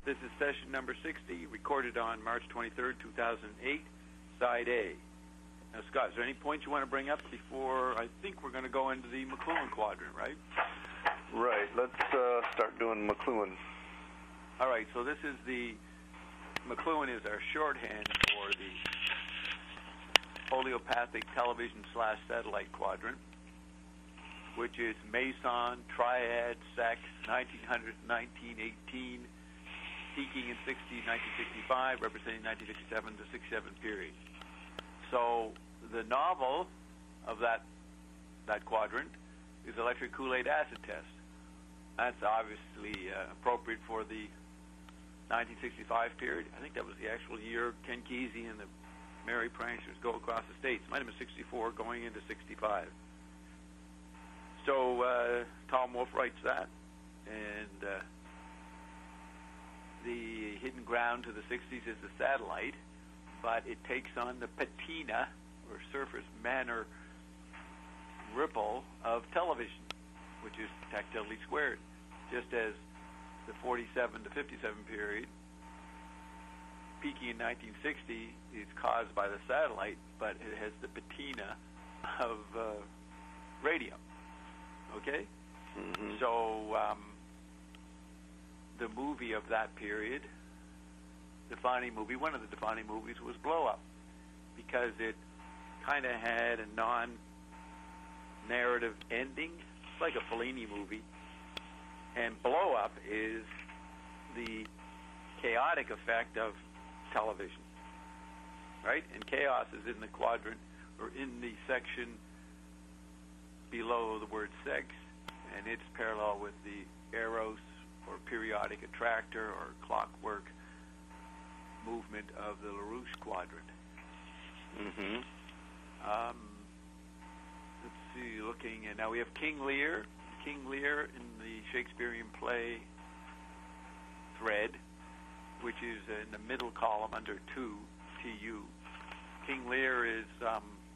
This is session number 60, recorded on March 23rd, 2008, Side A. Now, Scott, is there any points you want to bring up before I think we're going to go into the McLuhan quadrant, right? Right. Let's start doing McLuhan. All right, so this is the McLuhan is our shorthand for the holeopathic television/satellite quadrant, which is Meson, Triad, Sex, 1900 1918, peaking in 1965, representing 1967 to 67 period. So the novel of that quadrant is Electric Kool-Aid Acid Test. That's obviously appropriate for the 1965 period. I think that was the actual year Ken Kesey and the Merry Pranksters go across the states. Might have been 64 going into 65. So Tom Wolfe writes that, and the hidden ground to the 60s is the satellite, but it takes on the patina, or surface manner ripple of television, which is tactilely squared, just as the 47 to 57 period, peaking in 1960, is caused by the satellite, but it has the patina of radio. Okay? Mm-hmm. So the movie of that period, defining movie, one of the defining movies was Blow Up, because it kind of had a non-narrative ending. It's like a Fellini movie. And Blow Up is the chaotic effect of television, right? And chaos is in the quadrant, or in the section below the word sex, and it's parallel with the eros, or periodic attractor, or clockwork movement of the LaRouche quadrant. Mm-hmm. Let's see, looking, and now we have King Lear. King Lear in the Shakespearean play thread, which is in the middle column under 2, TU. King Lear is a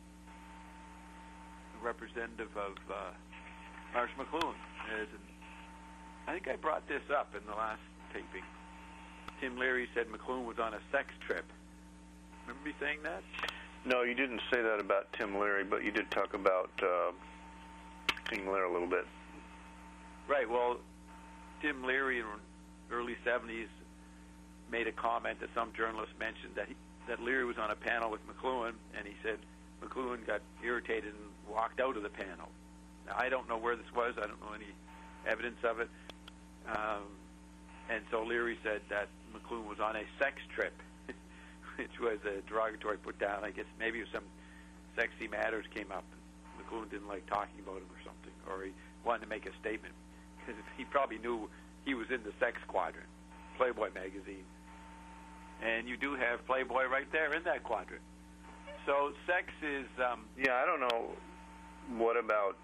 representative of Marsh McLuhan. I think I brought this up in the last taping. Tim Leary said McLuhan was on a sex trip. Remember me saying that? No, you didn't say that about Tim Leary, but you did talk about King Lear a little bit. Right. Well, Tim Leary in the early 70s made a comment that some journalist mentioned that Leary was on a panel with McLuhan, and he said McLuhan got irritated and walked out of the panel. Now, I don't know where this was. I don't know any evidence of it. And so Leary said that McLuhan was on a sex trip, which was a derogatory put down. I guess maybe some sexy matters came up. McLuhan didn't like talking about him or something, or he wanted to make a statement, because he probably knew he was in the sex quadrant, Playboy magazine. And you do have Playboy right there in that quadrant. So sex is... Yeah, I don't know what about...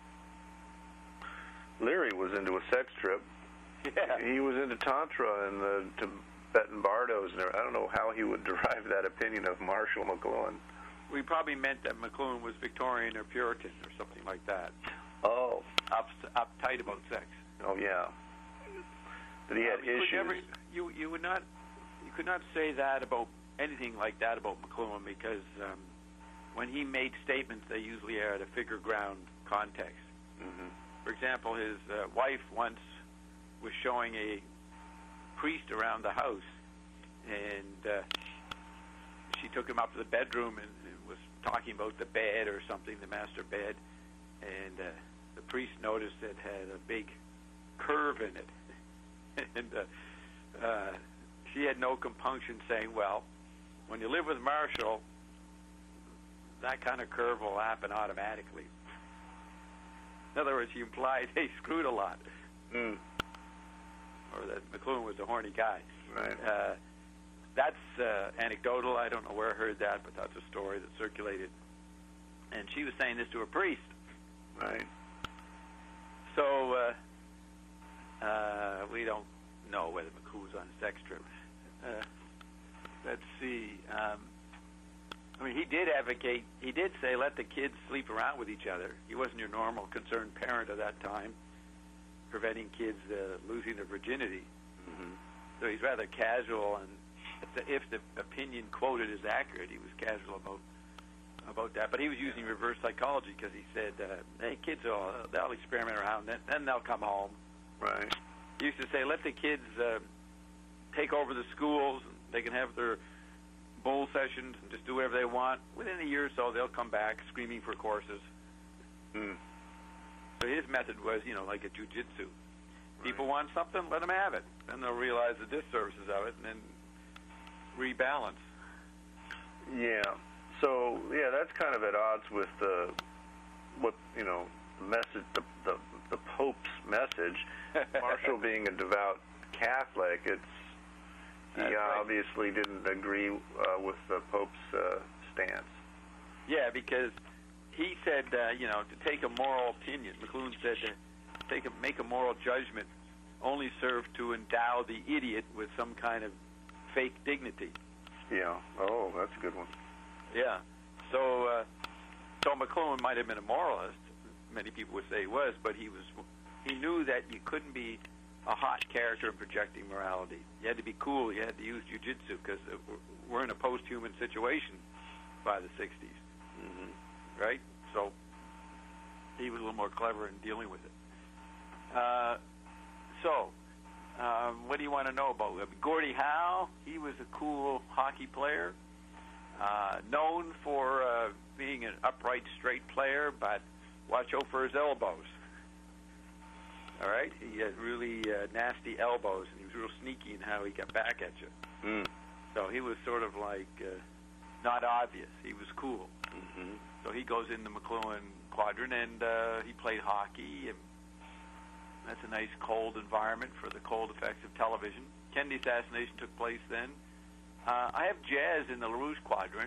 Leary was into a sex trip. Yeah. He was into Tantra and the Tibetan Bardos. And I don't know how he would derive that opinion of Marshall McLuhan. We probably meant that McLuhan was Victorian or Puritan or something like that. Oh. Uptight about sex. Oh, yeah. That he had issues. You could not say that about anything like that about McLuhan, because when he made statements, they usually are at a figure ground context. Mm-hmm. For example, his wife once was showing a priest around the house, and she took him up to the bedroom and was talking about the bed or something, the master bed, and the priest noticed it had a big curve in it. And she had no compunction saying, well, when you live with Marshall, that kind of curve will happen automatically. In other words, she implied they screwed a lot. Mm. Or that McLuhan was a horny guy. Right. That's anecdotal. I don't know where I heard that, but that's a story that circulated. And she was saying this to a priest. Right. So we don't know whether McLuhan was on a sex trip. Let's see. I mean, he did advocate, he did say let the kids sleep around with each other. He wasn't your normal concerned parent at that time, preventing kids losing their virginity. Mm-hmm. So he's rather casual, and if the opinion quoted is accurate, he was casual about that. But he was using reverse psychology because he said, "Hey, kids, they'll experiment around, then they'll come home." Right. He used to say, "Let the kids take over the schools. And they can have their bowl sessions and just do whatever they want. Within a year or so, they'll come back screaming for courses." Mm. So his method was, like a jiu-jitsu. People want something, let them have it. Then they'll realize the disservices of it and then rebalance. Yeah. So, that's kind of at odds with the message, the Pope's message. Marshall being a devout Catholic, he obviously didn't agree with the Pope's stance. Yeah, because he said, to take a moral opinion, McLuhan said to make a moral judgment only served to endow the idiot with some kind of fake dignity. Yeah. Oh, that's a good one. Yeah. So McLuhan might have been a moralist. Many people would say he was, but he knew that you couldn't be a hot character in projecting morality. You had to be cool. You had to use jiu-jitsu because we're in a post-human situation by the 60s. Mm-hmm. Right? So he was a little more clever in dealing with it. What do you want to know about Gordie Howe? He was a cool hockey player, known for being an upright, straight player, but watch out for his elbows. All right? He had really nasty elbows, and he was real sneaky in how he got back at you. Mm. So he was sort of like not obvious. He was cool. Mm-hmm. So he goes in the McLuhan quadrant, and he played hockey, and that's a nice cold environment for the cold effects of television. Kennedy assassination took place then. I have jazz in the LaRouche quadrant.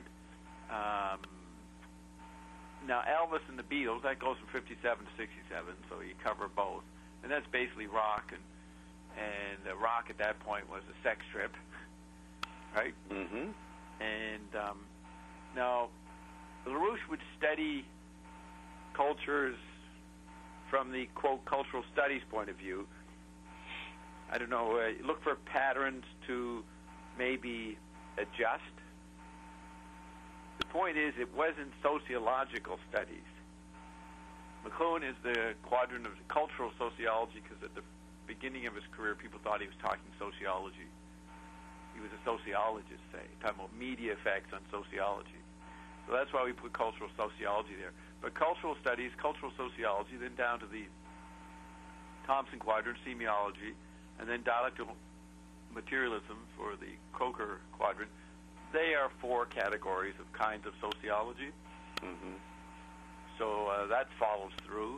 Now, Elvis and the Beatles, that goes from 57 to 67, so you cover both. And that's basically rock, and rock at that point was a sex strip, right? Mm-hmm. And now, LaRouche would study cultures from the, quote, cultural studies point of view. I don't know, look for patterns to maybe adjust. The point is, it wasn't sociological studies. McLuhan is the quadrant of cultural sociology because at the beginning of his career, people thought he was talking sociology. He was a sociologist, say, talking about media effects on sociology. So that's why we put cultural sociology there. But cultural studies, cultural sociology, then down to the Thompson quadrant, semiology, and then dialectical materialism for the Coker quadrant. They are four categories of kinds of sociology. Mm-hmm. So that follows through.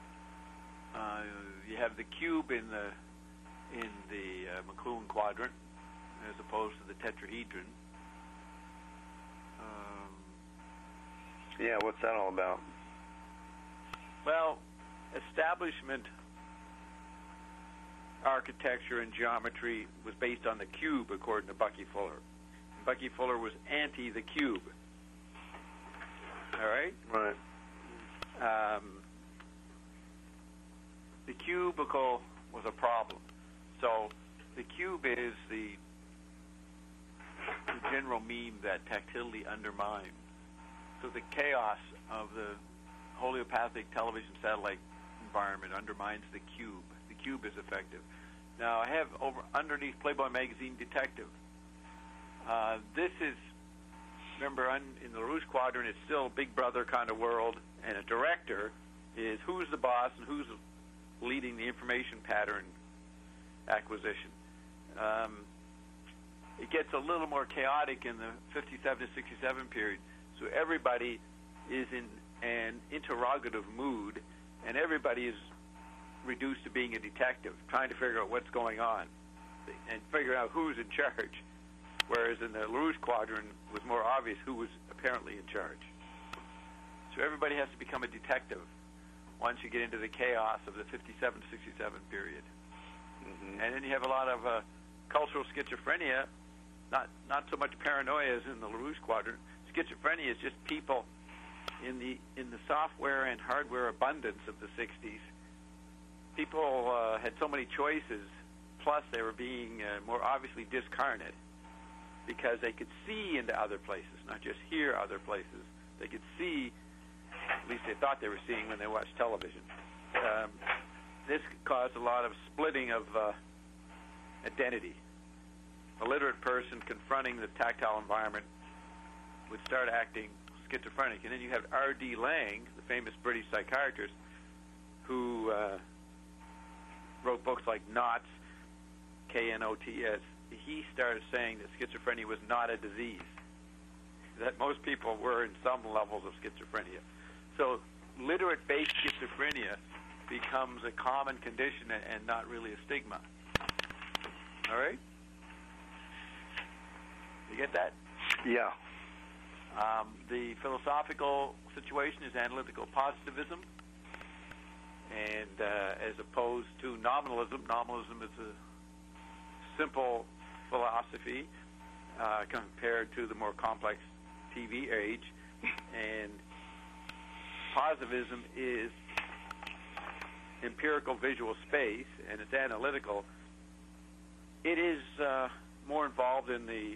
You have the cube in the McLuhan quadrant, as opposed to the tetrahedron. Yeah, what's that all about? Well, establishment architecture and geometry was based on the cube, according to Bucky Fuller. Bucky Fuller was anti the cube. All right? Right. The cubicle was a problem. So the cube is the general meme that tactility undermines. So the chaos of the homeopathic television satellite environment undermines the cube. The cube is effective. Now I have underneath Playboy magazine detective. This is, remember, in the LaRouche quadrant, it's still Big Brother kind of world, and a director is who's the boss and who's leading the information pattern acquisition. It gets a little more chaotic in the 57 to 67 period, so everybody is in an interrogative mood, and everybody is reduced to being a detective, trying to figure out what's going on and figure out who's in charge. Whereas in the LaRouche quadrant, it was more obvious who was apparently in charge. So everybody has to become a detective once you get into the chaos of the 57 to 67 period. Mm-hmm. And then you have a lot of cultural schizophrenia, not so much paranoia as in the LaRouche quadrant. Schizophrenia is just people in the software and hardware abundance of the 60s. People had so many choices, plus they were being more obviously discarnate because they could see into other places, not just hear other places. They could see, at least they thought they were seeing when they watched television. This caused a lot of splitting of identity. A literate person confronting the tactile environment would start acting schizophrenic. And then you have R.D. Laing, the famous British psychiatrist, who wrote books like Knots, K-N-O-T-S. He started saying that schizophrenia was not a disease, that most people were in some levels of schizophrenia. So literate-based schizophrenia becomes a common condition and not really a stigma. All right? You get that? Yeah. The philosophical situation is analytical positivism, and as opposed to nominalism. Nominalism is a simple philosophy compared to the more complex TV age, and positivism is empirical visual space, and it's analytical. It is more involved in the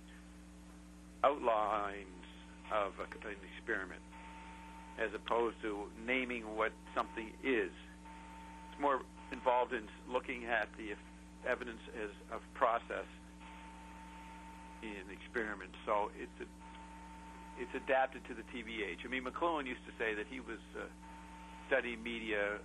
outlines of an experiment as opposed to naming what something is. It's more involved in looking at the evidence as of process in experiments. So it's adapted to the TV age. I mean, McLuhan used to say that he was studying media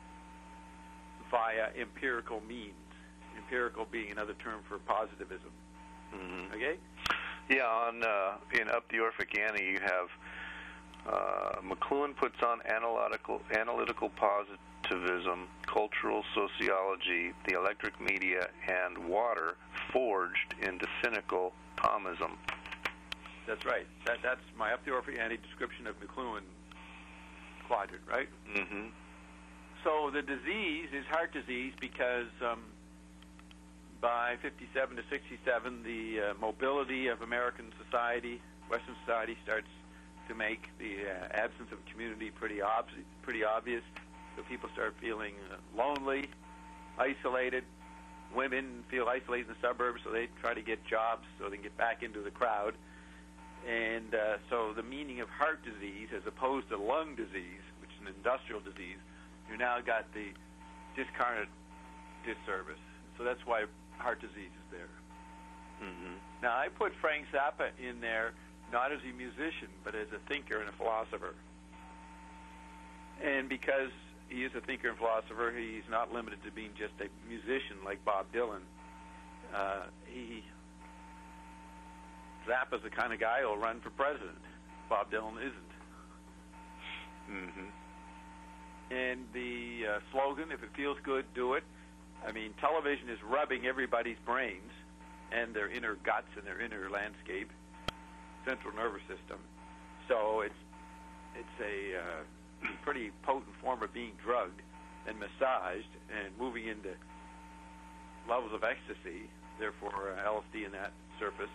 via empirical means. Empirical being another term for positivism. Mm-hmm. Okay? Yeah, in Up the Orphic Annie, you have McLuhan puts on analytical positivism, cultural sociology, the electric media, and water forged into cynical Thomism. That's right. That's my Up the Orphic Annie description of McLuhan quadrant, right? Mm-hmm. So the disease is heart disease because by 57 to 67, the mobility of American society, Western society, starts to make the absence of community pretty obvious. So people start feeling lonely, isolated. Women feel isolated in the suburbs, so they try to get jobs so they can get back into the crowd. And so the meaning of heart disease, as opposed to lung disease, which is an industrial disease, you now got the discarnate disservice. So that's why heart disease is there. Mm-hmm. Now, I put Frank Zappa in there not as a musician, but as a thinker and a philosopher. And because he is a thinker and philosopher, he's not limited to being just a musician like Bob Dylan. Zappa's the kind of guy who'll run for president. Bob Dylan isn't. Mm-hmm. And the slogan, if it feels good, do it. I mean, television is rubbing everybody's brains and their inner guts and their inner landscape, central nervous system. So it's a pretty potent form of being drugged and massaged and moving into levels of ecstasy, therefore LSD in that surface.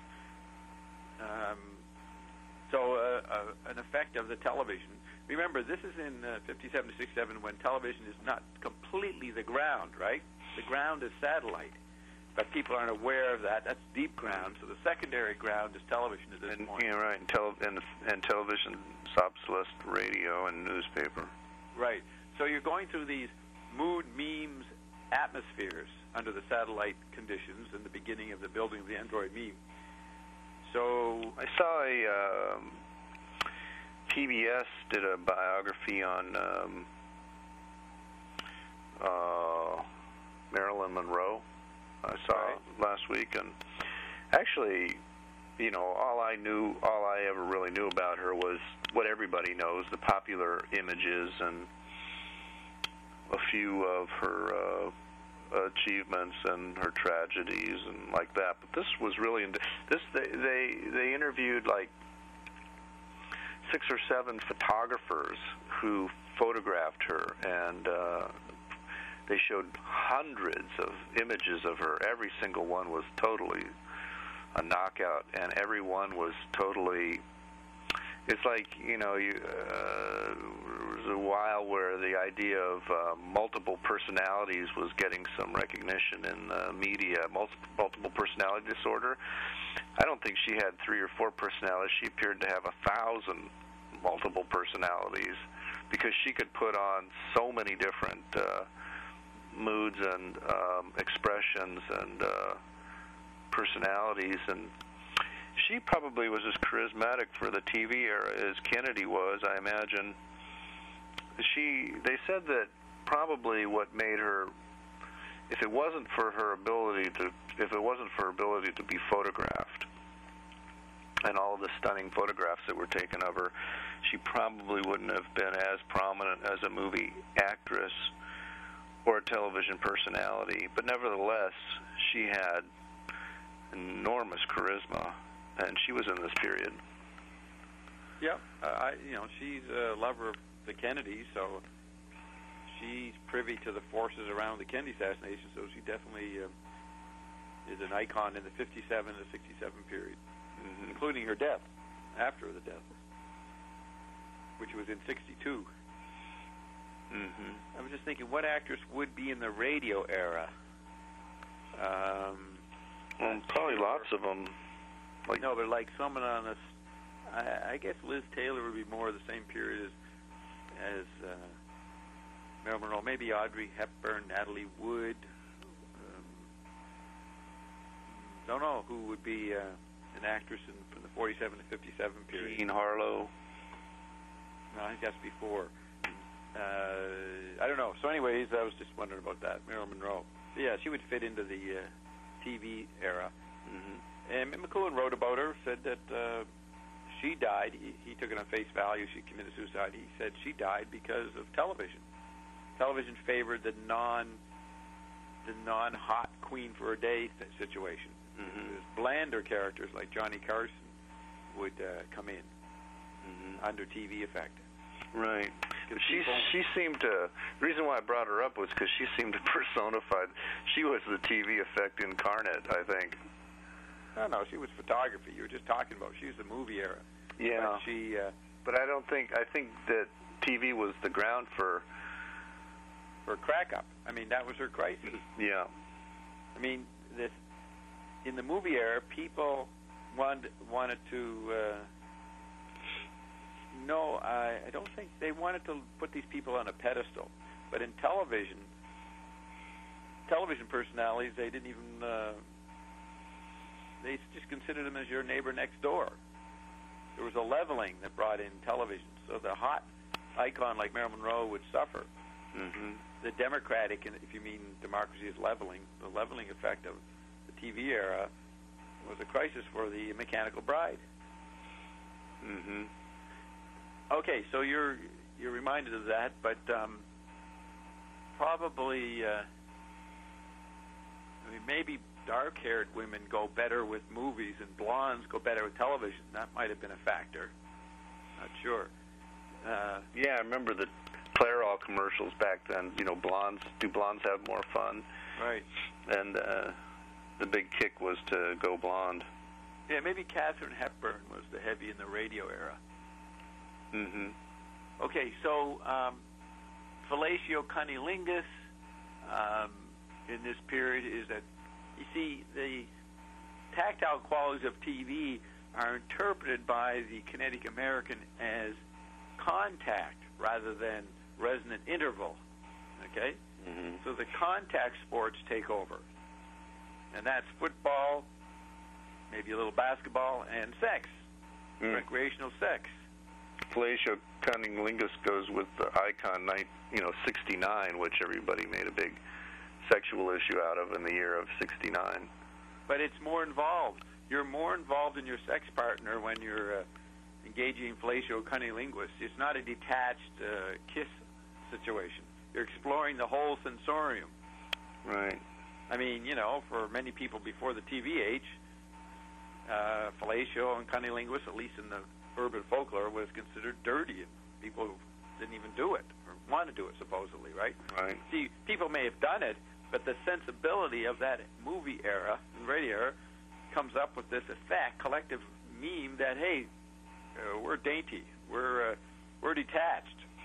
An effect of the television. Remember, this is in 57 to 67 when television is not completely the ground, right? The ground is satellite, but people aren't aware of that. That's deep ground. So the secondary ground is television at this point. Yeah, right. And television obsolesced radio and newspaper. Right. So you're going through these mood memes atmospheres under the satellite conditions in the beginning of the building of the Android meme. So I saw a PBS did a biography on Marilyn Monroe. I saw last week, and actually, you know, all I ever really knew about her was what everybody knows, the popular images and a few of her achievements and her tragedies and like that. But this was really they interviewed like 6 or 7 photographers who photographed her, and they showed hundreds of images of her. Every single one was totally a knockout, and every one was totally. It's like, you know, there was a while where the idea of multiple personalities was getting some recognition in the media. Multiple personality disorder. I don't think she had 3 or 4 personalities. She appeared to have 1,000 multiple personalities because she could put on so many different moods and expressions and personalities, and she probably was as charismatic for the TV era as Kennedy was, I imagine. They said that probably what made her, if it wasn't for her ability to be photographed and all of the stunning photographs that were taken of her, she probably wouldn't have been as prominent as a movie actress or a television personality. But nevertheless, she had enormous charisma, and she was in this period. Yeah, she's a lover of the Kennedys, so she's privy to the forces around the Kennedy assassination, so she definitely is an icon in the 57 to 67 period, including her death, after the death, which was in 62. I was just thinking, what actress would be in the radio era? Probably lots of them. But someone on this, I guess Liz Taylor would be more of the same period as Marilyn Monroe. Maybe Audrey Hepburn, Natalie Wood. Don't know who would be an actress from the 47 to 57 period. Jean Harlow. No, I think that's before. I don't know. So anyways, I was just wondering about that. Marilyn Monroe. Yeah, she would fit into the TV era. And McLuhan wrote about her, said that she died. He took it on face value. She committed suicide. He said she died because of television. Television favored the non-hot queen for a day situation. Blander characters like Johnny Carson would come in under TV effect. Right. She seemed to. The reason why I brought her up was because she seemed to personify. She was the TV effect incarnate, I think. No, she was photography. You were just talking about. She was the movie era. Yeah. But I don't think. I think that TV was the ground for crack up. I mean, that was her crisis. Yeah. I mean, in the movie era, people wanted to. No, I don't think they wanted to put these people on a pedestal. But in television personalities, they didn't even. They just considered them as your neighbor next door. There was a leveling that brought in television. So the hot icon like Marilyn Monroe would suffer. The democratic, and if you mean democracy is leveling, the leveling effect of the TV era was a crisis for the mechanical bride. Okay, so you're reminded of that, but probably, maybe dark-haired women go better with movies and blondes go better with television. That might have been a factor. Not sure. Yeah, I remember the Clairol commercials back then. Do blondes have more fun? Right. And the big kick was to go blonde. Yeah, maybe Katharine Hepburn was the heavy in the radio era. Okay, so fellatio cunnilingus in this period is that, you see, the tactile qualities of TV are interpreted by the kinetic American as contact rather than resonant interval, okay? So the contact sports take over, and that's football, maybe a little basketball, and sex, recreational sex. Fellatio cunnilingus goes with the icon 69, which everybody made a big sexual issue out of in the year of 69. But it's more involved. You're more involved in your sex partner when you're engaging in fellatio cunnilingus. It's not a detached kiss situation. You're exploring the whole sensorium. Right. I mean, for many people before the TV age, fellatio and cunnilingus, at least in the urban folklore, was considered dirty, and people didn't even do it or want to do it, supposedly, right? Right. See, people may have done it, but the sensibility of that movie era and radio era comes up with this effect, collective meme that, hey, we're dainty, we're detached.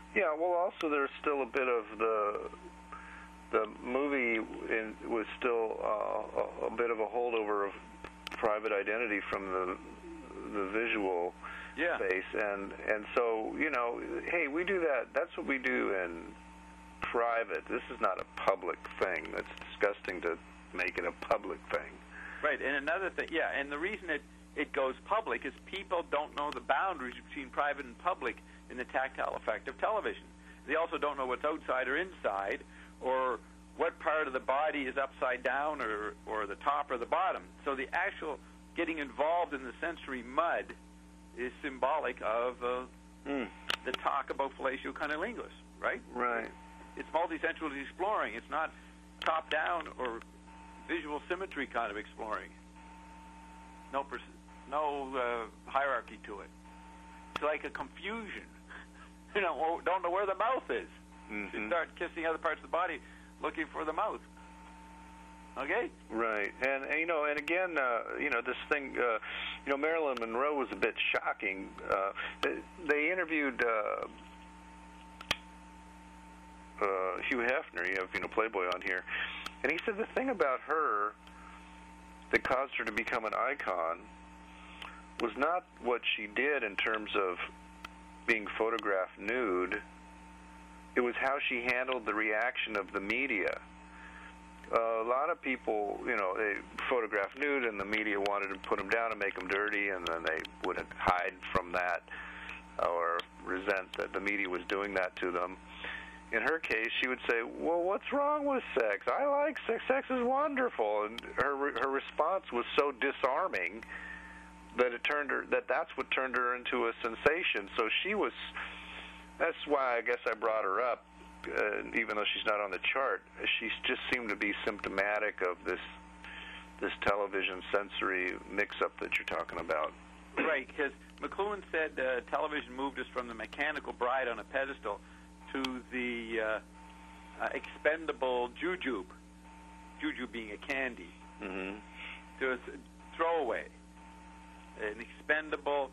Yeah, well, also there's still a bit of the movie was still a bit of a holdover of Private Identity from the visual space, and so, you know, hey, we do that. That's what we do in private. This is not a public thing. That's disgusting to make it a public thing. Right, and another thing, and the reason it goes public is people don't know the boundaries between private and public in the tactile effect of television. They also don't know what's outside or inside, or what part of the body is upside down, or the top or the bottom. So the actual getting involved in the sensory mud is symbolic of the talk about fellatio cunnilingus, right? Right. It's multisensually exploring. It's not top-down or visual symmetry kind of exploring. No hierarchy to it. It's like a confusion. You know, don't know where the mouth is. Mm-hmm. You start kissing other parts of the body, looking for the mouth. Okay? Right, and you know, and again, you know, this thing, you know, Marilyn Monroe was a bit shocking. They interviewed Hugh Hefner, you have, you know, Playboy on here, and he said the thing about her that caused her to become an icon was not what she did in terms of being photographed nude. It was how she handled the reaction of the media. A lot of people, you know, they photograph nude, and the media wanted to put them down and make them dirty, and then they wouldn't hide from that or resent that the media was doing that to them. In her case, she would say, well, what's wrong with sex? I like sex. Sex is wonderful. And her response was so disarming that that's what turned her into a sensation. So that's why I guess I brought her up. Even though she's not on the chart, she just seemed to be symptomatic of this television sensory mix-up that you're talking about. Right, because McLuhan said television moved us from the mechanical bride on a pedestal to the expendable jujube, jujube being a candy, to a throwaway, an expendable,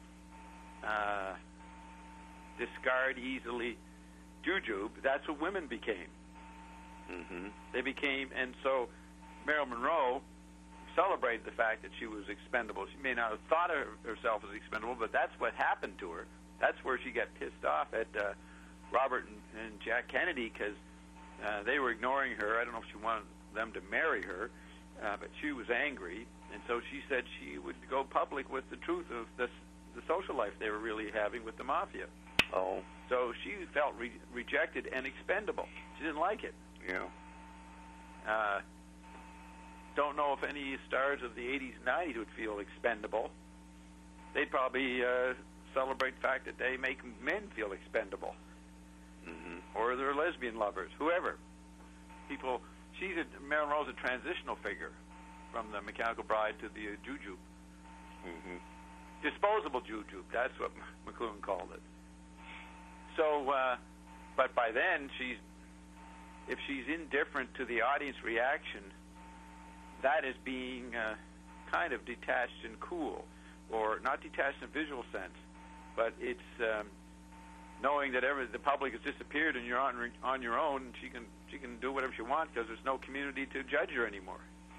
discard easily jujube. That's what women became. They became, and so Marilyn Monroe celebrated the fact that she was expendable. She may not have thought of herself as expendable, but that's what happened to her. That's where she got pissed off at Robert and Jack Kennedy, because they were ignoring her. I don't know if she wanted them to marry her, but she was angry, and so she said she would go public with the truth of the social life they were really having with the mafia. Oh. So she felt rejected and expendable. She didn't like it. Yeah. Don't know if any stars of the 80s and 90s would feel expendable. They'd probably celebrate the fact that they make men feel expendable. Or their lesbian lovers, whoever. People, Marilyn Monroe's a transitional figure from the mechanical bride to the jujube. Disposable jujube, that's what McLuhan called it. So, but by then, if she's indifferent to the audience reaction, that is being kind of detached and cool, or not detached in a visual sense, but it's knowing that the public has disappeared and you're on your own. She can do whatever she wants because there's no community to judge her anymore.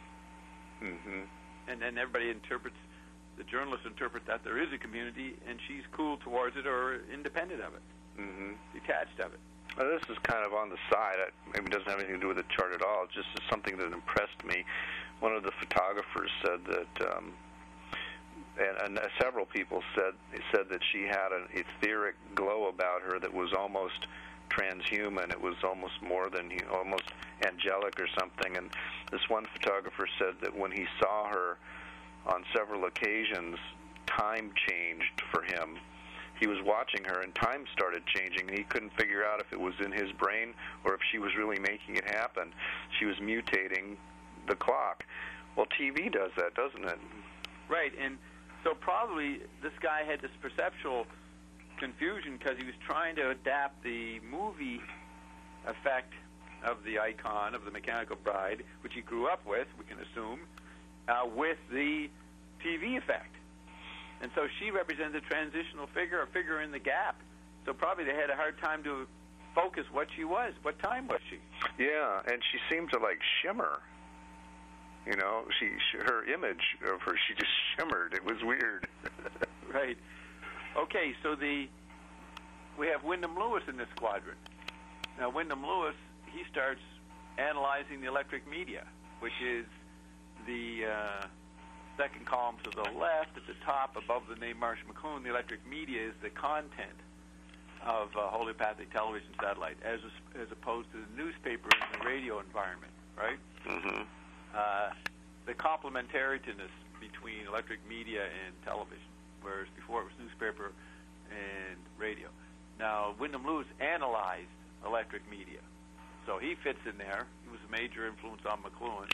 And then everybody the journalists interpret that there is a community, and she's cool towards it or independent of it. Detached of it. This is kind of on the side. Maybe it doesn't have anything to do with the chart at all. It's just something that impressed me. One of the photographers said that, and several people said that she had an etheric glow about her that was almost transhuman. It was almost more than almost angelic or something. And this one photographer said that when he saw her on several occasions, time changed for him. He was watching her, and time started changing, and he couldn't figure out if it was in his brain or if she was really making it happen. She was mutating the clock. Well, TV does that, doesn't it? Right, and so probably this guy had this perceptual confusion because he was trying to adapt the movie effect of the icon of the mechanical bride, which he grew up with, we can assume, with the TV effect. And so she represented a transitional figure, a figure in the gap. So probably they had a hard time to focus what she was. What time was she? Yeah, and she seemed to like shimmer. You know, her image of her, she just shimmered. It was weird. Right. Okay, so we have Wyndham Lewis in this quadrant. Now, Wyndham Lewis, he starts analyzing the electric media, which is the second column to the left. At the top, above the name Marsh McLuhan, the electric media is the content of holopathic television satellite, as opposed to the newspaper and the radio environment, right? Mm-hmm. The complementariness between electric media and television, whereas before it was newspaper and radio. Now, Wyndham Lewis analyzed electric media, so he fits in there. He was a major influence on McLuhan.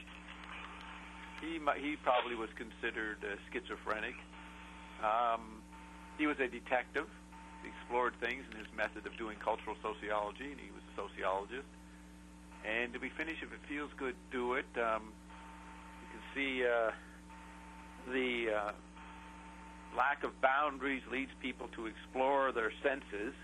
He probably was considered schizophrenic. He was a detective. He explored things in his method of doing cultural sociology, and he was a sociologist. And we finish, if it feels good, do it. You can see the lack of boundaries leads people to explore their senses.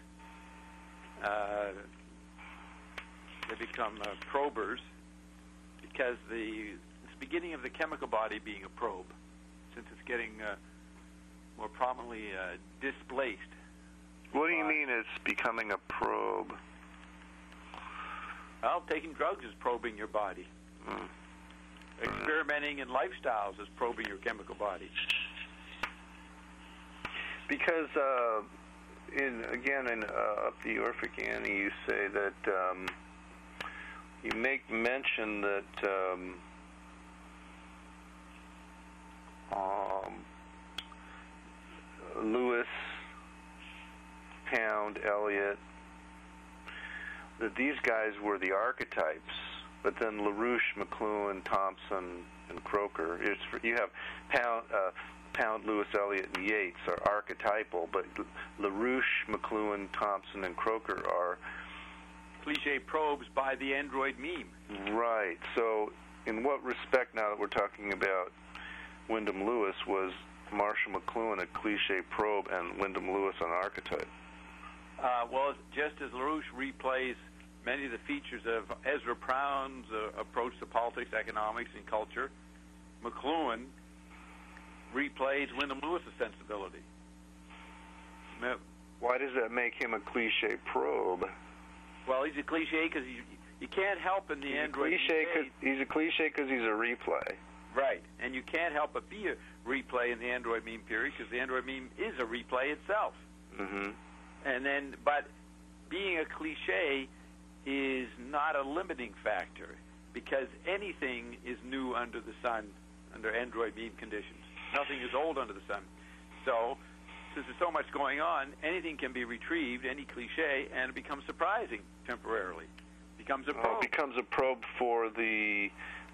They become probers because it's the beginning of the chemical body being a probe, since it's getting more prominently displaced. What do you mean it's becoming a probe? Well, taking drugs is probing your body. Experimenting in lifestyles is probing your chemical body. Because, in up the Orphic Annie, you say that you make mention that Lewis, Pound, Eliot, that these guys were the archetypes, but then LaRouche, McLuhan, Thompson, and Croker. You have Pound, Lewis, Eliot, and Yates are archetypal, but LaRouche, McLuhan, Thompson, and Croker are cliché probes by the android meme. Right. So in what respect, now that we're talking about Wyndham Lewis, was Marshall McLuhan a cliché probe and Wyndham Lewis an archetype? Well, just as LaRouche replays many of the features of Ezra Pound's approach to politics, economics, and culture, McLuhan replays Wyndham Lewis's sensibility. Why does that make him a cliché probe? Well, he's a cliché because you can't help in the android meme. He's a cliché because he's a replay. Right, and you can't help but be a replay in the android meme period because the android meme is a replay itself. Mm-hmm. And then, but being a cliché is not a limiting factor because anything is new under the sun, under android meme conditions. Nothing is old under the sun. So, since there's so much going on, anything can be retrieved, any cliché, and it becomes surprising temporarily. Becomes a probe. It becomes a probe for the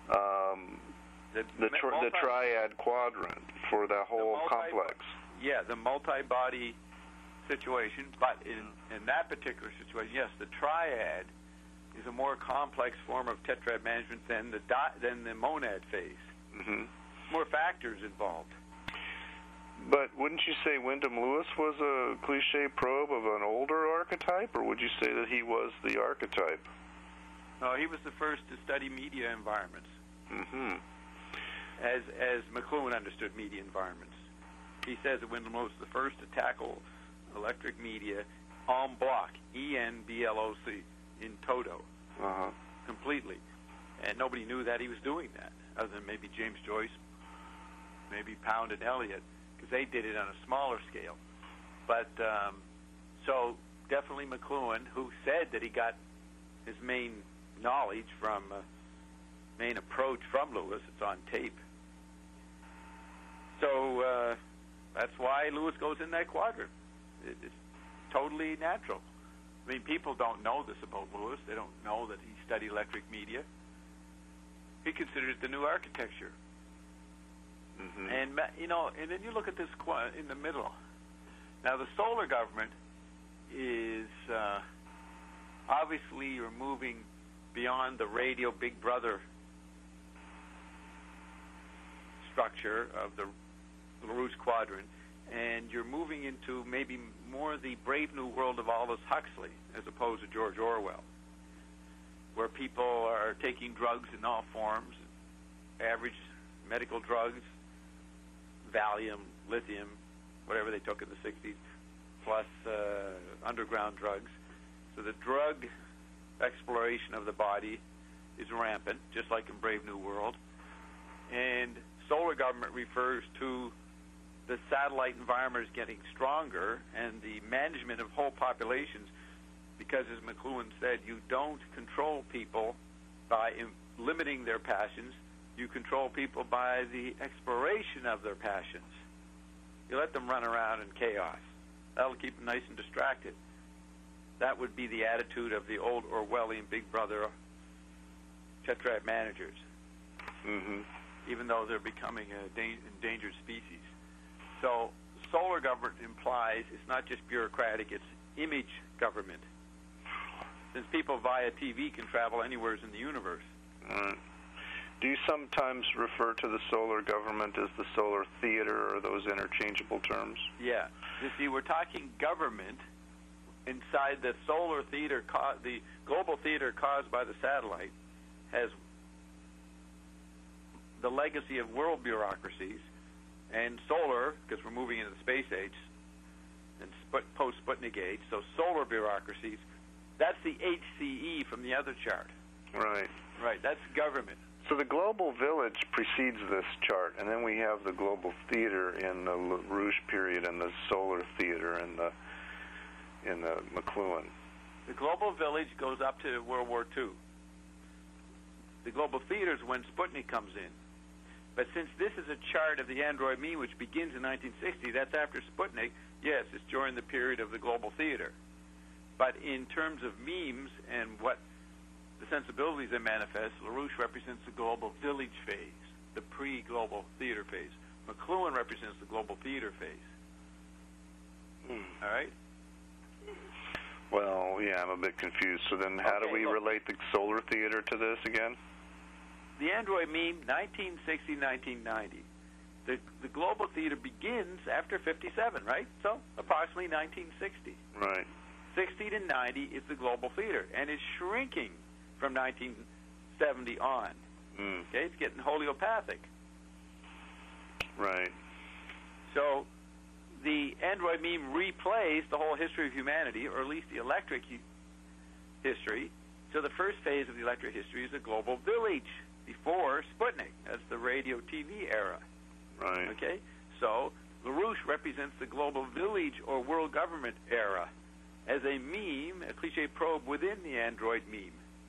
triad quadrant, for that whole complex. Yeah, the multi-body situation, but in that particular situation, yes, the triad is a more complex form of tetrad management than the monad phase. Mm-hmm. More factors involved. But wouldn't you say Wyndham Lewis was a cliché probe of an older archetype, or would you say that he was the archetype? No, he was the first to study media environments. Mm-hmm. As McLuhan understood media environments. He says that Wyndham Lewis was the first to tackle electric media en bloc, E-N-B-L-O-C, in toto, completely. And nobody knew that he was doing that, other than maybe James Joyce, maybe Pound and Eliot, because they did it on a smaller scale. But, so definitely McLuhan, who said that he got his main knowledge from, main approach from Lewis, it's on tape. So that's why Lewis goes in that quadrant. It's totally natural. I mean, people don't know this about Lewis. They don't know that he studied electric media. He considers it the new architecture. Mm-hmm. And, and then you look at this in the middle. Now, the solar government is obviously you're moving beyond the radio Big Brother structure of the LaRouche quadrant and you're moving into maybe more the Brave New World of Aldous Huxley as opposed to George Orwell, where people are taking drugs in all forms, average medical drugs, Valium, lithium, whatever they took in the 60s, plus underground drugs. So the drug exploration of the body is rampant, just like in Brave New World. And solar government refers to the satellite environment is getting stronger and the management of whole populations, because, as McLuhan said, you don't control people by limiting their passions. You control people by the exploration of their passions. You let them run around in chaos. That'll keep them nice and distracted. That would be the attitude of the old Orwellian Big Brother tetrad managers, even though they're becoming an endangered species. So solar government implies it's not just bureaucratic, it's image government. Since people via TV can travel anywhere in the universe. Do you sometimes refer to the solar government as the solar theater, or those interchangeable terms? Yeah. You see, we're talking government inside the solar theater, the global theater caused by the satellite, has the legacy of world bureaucracies, and solar, because we're moving into the space age, and post-Sputnik age, so solar bureaucracies, that's the HCE from the other chart. Right. Right, that's government. So the global village precedes this chart, and then we have the global theater in the LaRouche period and the solar theater in the McLuhan. The global village goes up to World War II. The global theater is when Sputnik comes in. But since this is a chart of the android meme, which begins in 1960, that's after Sputnik, yes, it's during the period of the global theater. But in terms of memes and what the sensibilities they manifest, LaRouche represents the global village phase, the pre-global theater phase. McLuhan represents the global theater phase. All right? Well, yeah, I'm a bit confused. So then how do we relate the solar theater to this again? The android meme, 1960, 1990. The global theater begins after 57, right? So approximately 1960. Right. 60 to 90 is the global theater, and is shrinking from 1970 on. Okay, it's getting homeopathic. Right. So the android meme replays the whole history of humanity, or at least the electric history. So the first phase of the electric history is the global village before Sputnik. That's the radio TV era. Right. Okay? So LaRouche represents the global village or world government era as a meme, a cliche probe within the android meme.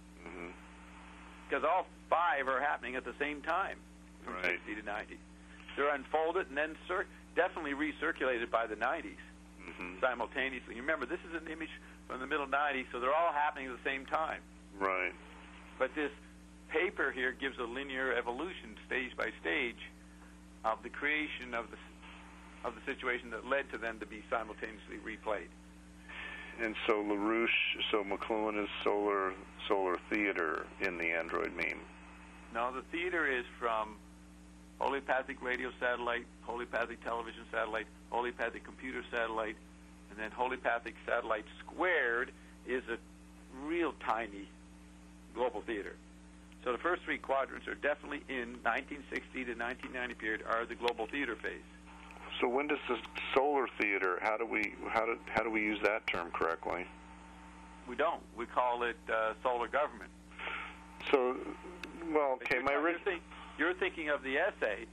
Because all five are happening at the same time, from 60 to 90. They're unfolded and then definitely recirculated by the 90s simultaneously. You remember, this is an image from the middle 90s, so they're all happening at the same time. Right. But this paper here gives a linear evolution, stage by stage, of the creation of the situation that led to them to be simultaneously replayed. And so McLuhan is solar theater in the android meme. No, the theater is from holopathic radio satellite, holopathic television satellite, holopathic computer satellite, and then holopathic satellite squared is a real tiny global theater. So the first three quadrants are definitely in 1960 to 1990 period are the global theater phase. So when does the solar theater? How do we use that term correctly? We don't. We call it solar government. So, well, okay. You're thinking of the essay.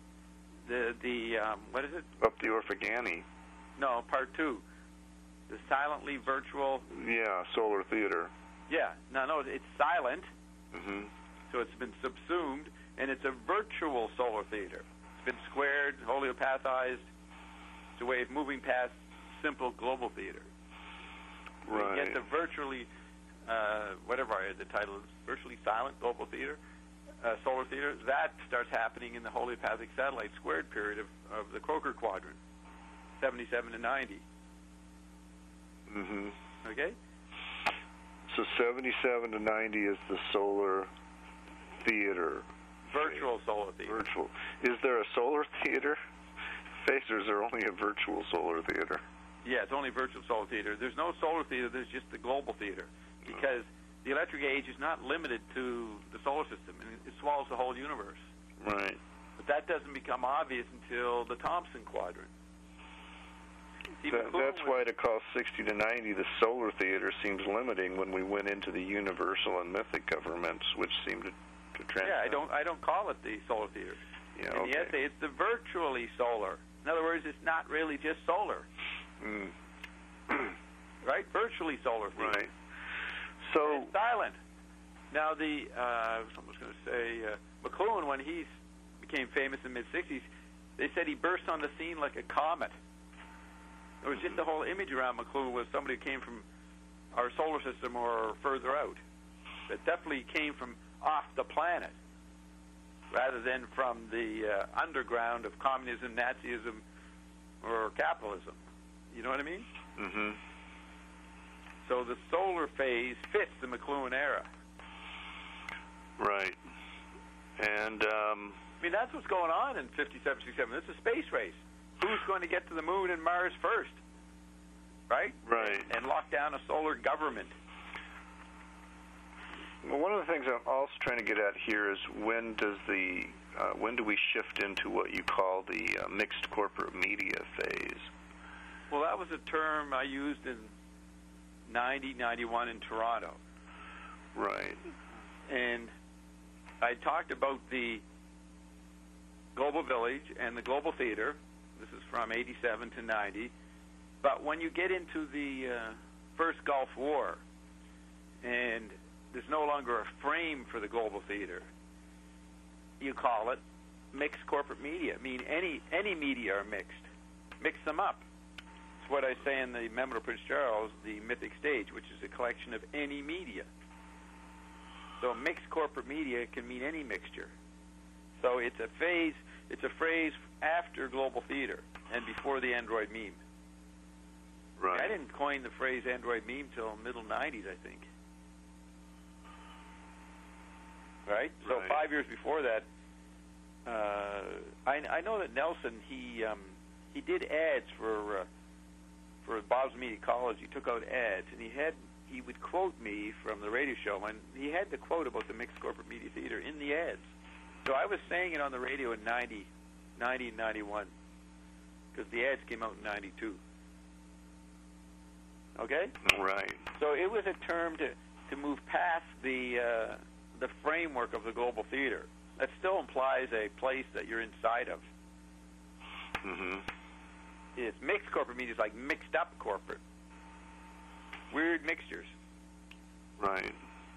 The what is it? Up the Orphagani. No, part 2. The silently virtual. Yeah, solar theater. Yeah. No, it's silent. So it's been subsumed, and it's a virtual solar theater. It's been squared, homeopathized. It's a way of moving past simple global theater. Right. We get the virtually, whatever the title is, virtually silent global theater, solar theater. That starts happening in the homeopathic satellite squared period of the Croker quadrant, 77 to 90. Okay? So 77 to 90 is the solar theater. Virtual solar theater. Virtual. Is there a solar theater? phasers are only a virtual solar theater. Yeah, it's only virtual solar theater. There's no solar theater. There's just the global theater, because the electric age is not limited to the solar system, and it swallows the whole universe. Right. But that doesn't become obvious until the Thompson quadrant. See, That's why to call 60 to 90 the solar theater seems limiting when we went into the universal and mythic governments, which seem to transcend. Yeah, I don't call it the solar theater. Yeah, in the essay, it's the virtually solar. In other words, it's not really just solar. Right? Virtually solar theater. Right. So it's silent. Now, someone was going to say, McLuhan, when he became famous in the mid-'60s, they said he burst on the scene like a comet. It was just the whole image around McLuhan was somebody who came from our solar system or further out. That definitely came from off the planet, rather than from the underground of communism, Nazism, or capitalism. You know what I mean? Mm-hmm. So the solar phase fits the McLuhan era. Right. And I mean, that's what's going on in 57, 67. This is a space race. Who's going to get to the moon and Mars first? Right? Right. And lock down a solar government. Well, one of the things I'm also trying to get at here is when do we shift into what you call the mixed corporate media phase? Well, that was a term I used in 90, 91 in Toronto. Right. And I talked about the Global Village and the Global Theater. This is from 87 to 90. But when you get into the first Gulf War, and there's no longer a frame for the Global Theater, you call it mixed corporate media. I mean, any media are mixed. Mix them up. It's what I say in the Memo to Prince Charles, the Mythic Stage, which is a collection of any media. So mixed corporate media can mean any mixture. So it's a phrase after Global Theater and before the Android meme. Right. I didn't coin the phrase Android meme till middle 90s, I think. Right? So 5 years before that, I know that Nelson, he did ads for Bob's Media College. He took out ads, and he would quote me from the radio show, and he had the quote about the mixed corporate media theater in the ads. So I was saying it on the radio in 90 and 91, because the ads came out in 92. Okay? Right. So it was a term to move past the framework of the global theater. That still implies a place that you're inside of. Mm-hmm. It's mixed corporate media is like mixed up corporate. Weird mixtures. Right.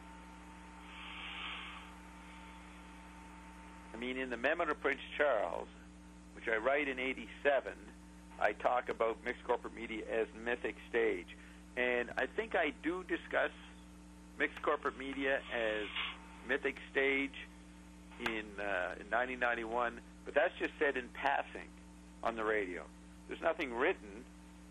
I mean, in the Memo to Prince Charles, which I write in 87, I talk about mixed corporate media as mythic stage. And I think I do discuss mixed corporate media as mythic stage in 1991, but that's just said in passing on the radio. There's nothing written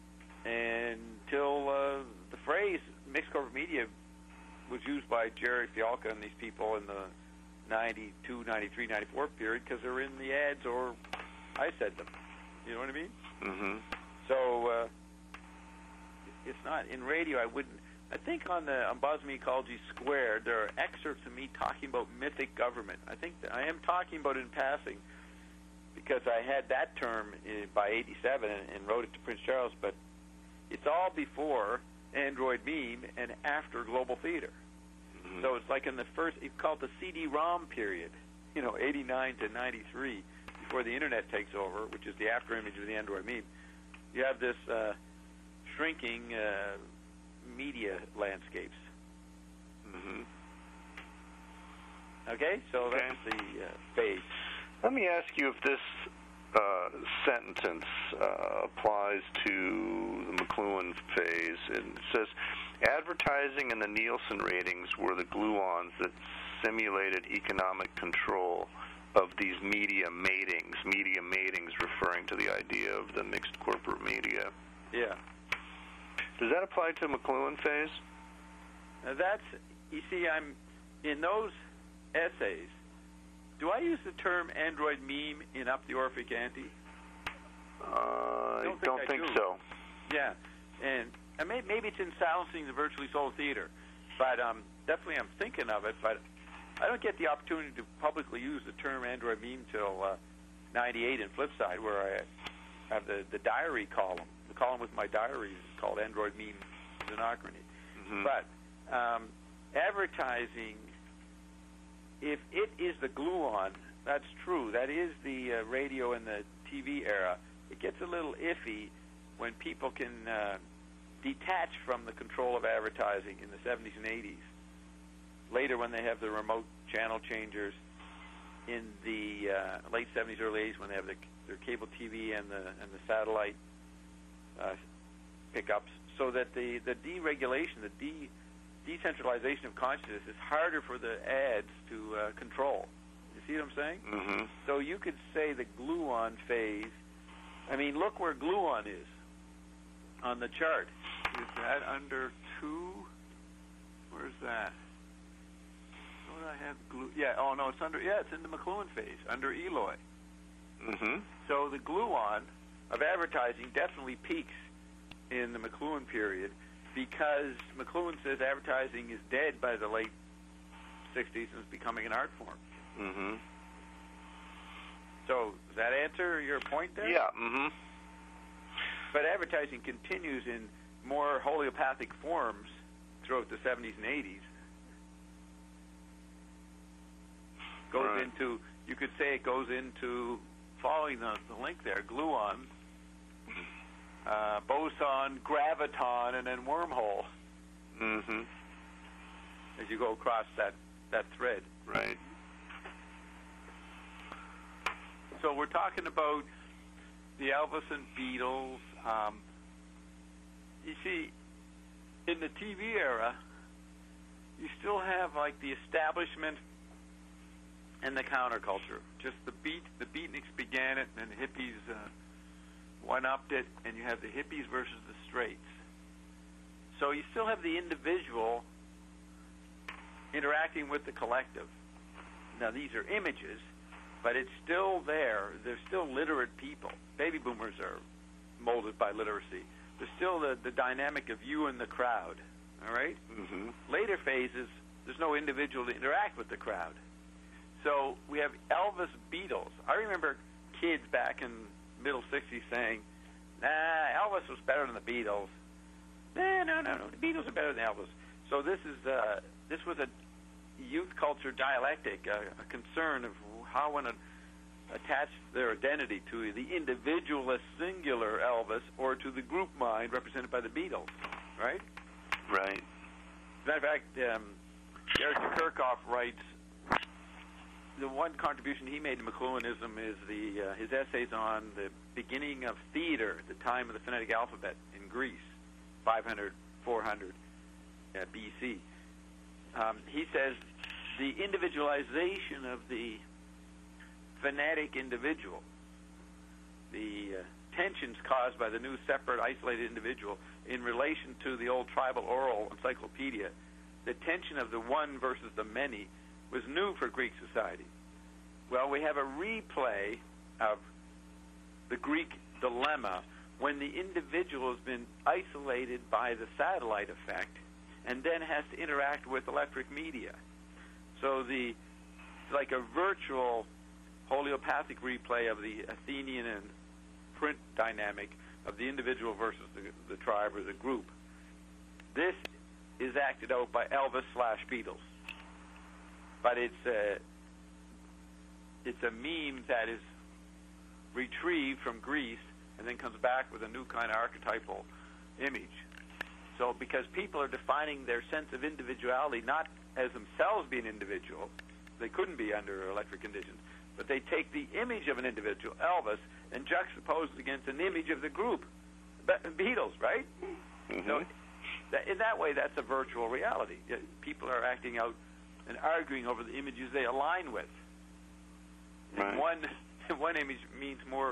until the phrase mixed corporate media was used by Jerry Fialka and these people in the 92, 93, 94 period because they're in the ads or I said them. You know what I mean? Mm-hmm. So it's not in radio. I think on Bosnia Ecology Squared there are excerpts of me talking about mythic government. I think that I am talking about it in passing because I had that term by 87 and wrote it to Prince Charles, but it's all before Android Meme and after Global Theater. Mm-hmm. So it's like in the first, it's called the CD-ROM period, 89 to 93, before the Internet takes over, which is the after image of the Android Meme. You have this shrinking media landscapes. Mm-hmm. Okay, so that's the phase. Let me ask you if this sentence applies to the McLuhan phase. It says, advertising and the Nielsen ratings were the gluons that simulated economic control of these media matings referring to the idea of the mixed corporate media. Yeah. Does that apply to McLuhan phase? That's, you see, I'm in those essays. Do I use the term Android meme in Up the Orphic Ante? maybe it's in Silencing the Virtually Sold Theater, but definitely I'm thinking of it, but I don't get the opportunity to publicly use the term Android meme till 98 in Flipside, where I have the diary column. The column with my diary is called Android Meme Xenocracy. Mm-hmm. But advertising, if it is the glue-on, that's true. That is the radio and the TV era. It gets a little iffy when people can detach from the control of advertising in the 70s and 80s. Later, when they have the remote channel changers in the late 70s, early 80s, when they have their cable TV and the satellite pickups, so that the deregulation, the decentralization of consciousness is harder for the ads to control. You see what I'm saying? Mm-hmm. So you could say the glue-on phase. I mean, look where glue-on is on the chart. Is that under 2? Where's that? What I have glue? Yeah. Oh no, it's under. Yeah, it's in the McLuhan phase under Eloy. Mm-hmm. So the glue-on of advertising definitely peaks in the McLuhan period, because McLuhan says advertising is dead by the late 60s and is becoming an art form. Mm-hmm. So does that answer your point there? Yeah. Mm-hmm. But advertising continues in more homeopathic forms throughout the 70s and 80s. Goes right. into, you could say it goes into, following the link there, gluon, boson, graviton, and then wormhole. Mm-hmm. As you go across that thread. Right. So we're talking about the Elvis and Beatles. You see, in the TV era, you still have like the establishment and the counterculture. Just the beatniks began it, and the hippies one-upped it, and you have the hippies versus the straights. So you still have the individual interacting with the collective. Now, these are images, but it's still there. There's still literate people. Baby boomers are molded by literacy. There's still the dynamic of you and the crowd, all right? Mm-hmm. Later phases, there's no individual to interact with the crowd. So we have Elvis, Beatles. I remember kids back in middle 60s saying, Elvis was better than the Beatles. No, the Beatles are better than Elvis. So this was a youth culture dialectic, a concern of how one attach their identity to the individualist singular Elvis or to the group mind represented by the Beatles, right? Right. As a matter of fact, Eric Kirchhoff writes, the one contribution he made to McLuhanism is his essays on the beginning of theater at the time of the phonetic alphabet in Greece, 500, 400 BC. He says the individualization of the fanatic individual, the tensions caused by the new separate, isolated individual in relation to the old tribal oral encyclopedia, the tension of the one versus the many, was new for Greek society. Well, we have a replay of the Greek dilemma when the individual has been isolated by the satellite effect and then has to interact with electric media. So it's like a virtual homeopathic replay of the Athenian and print dynamic of the individual versus the tribe or the group. This is acted out by Elvis/Beatles. But it's a meme that is retrieved from Greece and then comes back with a new kind of archetypal image. So because people are defining their sense of individuality not as themselves being individual, they couldn't be under electric conditions, but they take the image of an individual, Elvis, and juxtapose it against an image of the group, Beatles, right? Mm-hmm. So in that way, that's a virtual reality. People are acting out and arguing over the images they align with. Right. One image means more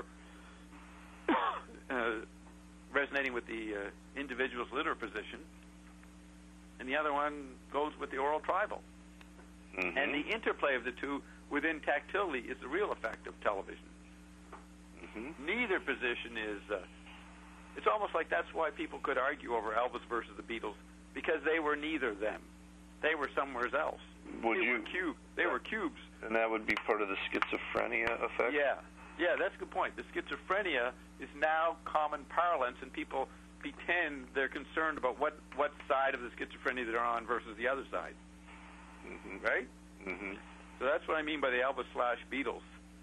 resonating with the individual's literate position, and the other one goes with the oral tribal. Mm-hmm. And the interplay of the two within tactility is the real effect of television. Mm-hmm. Neither position is It's almost like that's why people could argue over Elvis versus the Beatles, because they were neither them. They were somewhere else. They were cubes. And that would be part of the schizophrenia effect? Yeah, that's a good point. The schizophrenia is now common parlance, and people pretend they're concerned about what side of the schizophrenia they're on versus the other side. Mm-hmm. Right? Mm-hmm. So that's what I mean by the Elvis/Beatles.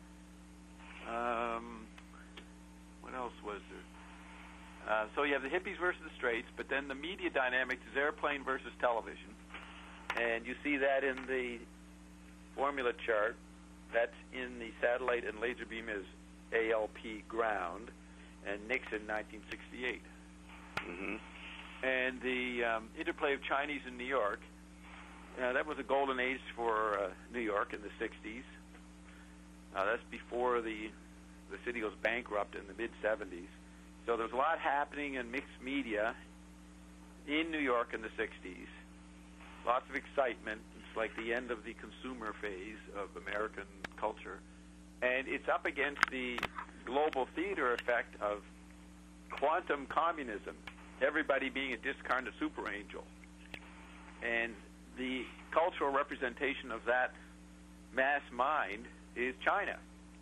What else was there? So you have the hippies versus the straights, but then the media dynamics is airplane versus television. And you see that in the formula chart. That's in the satellite and laser beam is ALP ground, and Nixon 1968. Mm-hmm. And the interplay of Chinese in New York, that was a golden age for New York in the 60s. That's before the city goes bankrupt in the mid-70s. So there was a lot happening in mixed media in New York in the 60s. Lots of excitement. It's like the end of the consumer phase of American culture. And it's up against the global theater effect of quantum communism, everybody being a discarnate super angel. And the cultural representation of that mass mind is China.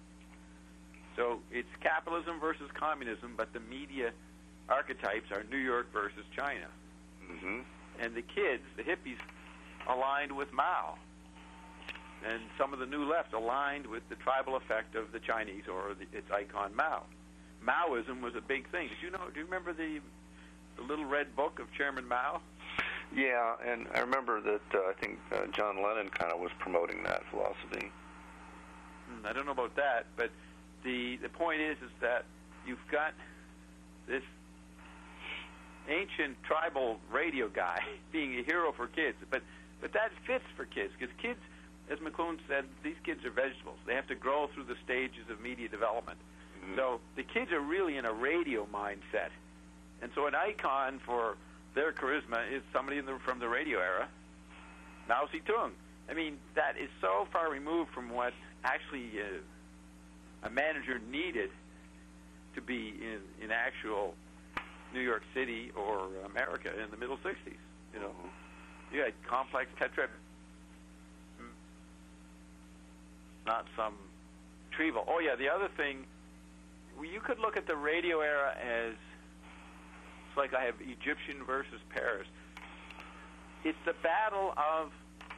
So it's capitalism versus communism, but the media archetypes are New York versus China. Mm-hmm. And the kids, the hippies, aligned with Mao. And some of the new left aligned with the tribal effect of the Chinese or its icon Mao. Maoism was a big thing. Do you remember the little red book of Chairman Mao? Yeah, and I remember that I think John Lennon kind of was promoting that philosophy. I don't know about that, but the point is that you've got this ancient tribal radio guy being a hero for kids, but that fits for kids, because kids, as McLuhan said, these kids are vegetables. They have to grow through the stages of media development. Mm-hmm. So the kids are really in a radio mindset. And so an icon for their charisma is somebody from the radio era, Mao Zedong. I mean, that is so far removed from what actually a manager needed to be in actual New York City or America in the middle 60s. You know, you had complex tetra, not some trivial. Oh yeah, the other thing, you could look at the radio era as it's like I have Egyptian versus Paris. It's the battle of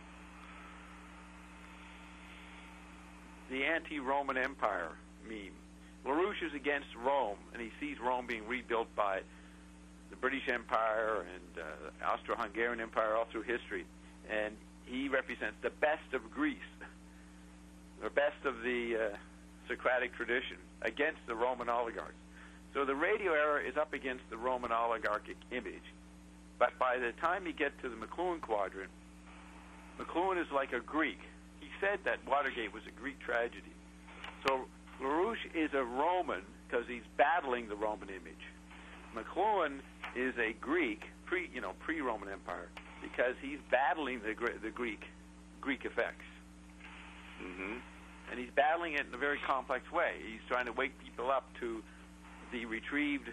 the anti-Roman Empire meme. LaRouche is against Rome, and he sees Rome being rebuilt by the British Empire and Austro-Hungarian Empire all through history. And he represents the best of Greece, the best of the Socratic tradition, against the Roman oligarchs. So the radio era is up against the Roman oligarchic image. But by the time you get to the McLuhan quadrant, McLuhan is like a Greek. He said that Watergate was a Greek tragedy. So LaRouche is a Roman because he's battling the Roman image. McLuhan is a Greek, pre-Roman Empire, because he's battling the Greek effects. Mm-hmm. And he's battling it in a very complex way. He's trying to wake people up to the retrieved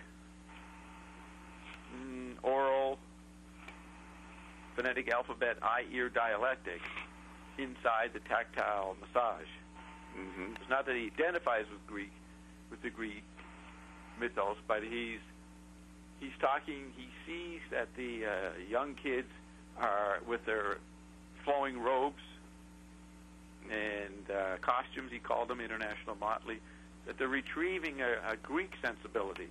oral phonetic alphabet eye-ear dialectic inside the tactile massage. Mm-hmm. It's not that he identifies with the Greek mythos, but he's talking. He sees that the young kids are with their flowing robes and costumes. He called them international motley. That they're retrieving a Greek sensibility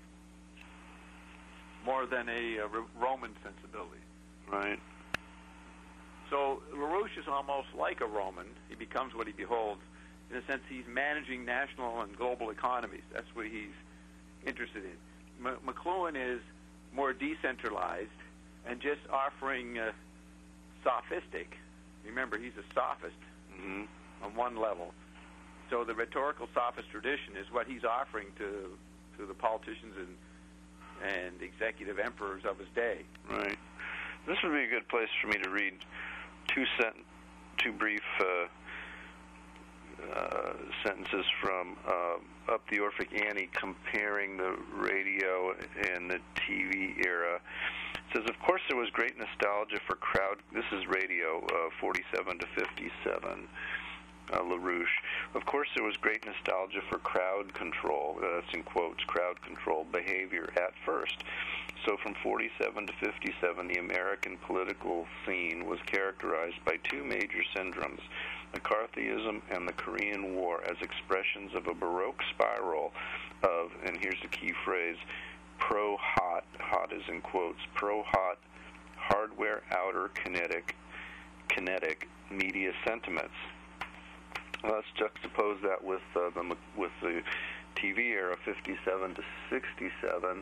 more than a Roman sensibility. Right. So LaRouche is almost like a Roman. He becomes what he beholds. In a sense, he's managing national and global economies. That's what he's interested in. McLuhan is more decentralized and just offering sophistic. Remember, he's a sophist on one level. So the rhetorical sophist tradition is what he's offering to the politicians and executive emperors of his day. Right. This would be a good place for me to read two brief sentences from Up the Orphic Annie comparing the radio and the TV era. It says, of course, there was great nostalgia for crowd. This is radio 47 to 57. LaRouche. Of course, there was great nostalgia for crowd control, that's in quotes, crowd control behavior at first. So from 47 to 57, the American political scene was characterized by two major syndromes, McCarthyism and the Korean War, as expressions of a Baroque spiral of, and here's the key phrase, pro-hot, hot is in quotes, pro-hot, hardware outer kinetic media sentiments. Let's juxtapose that with the TV era, 57 to 67.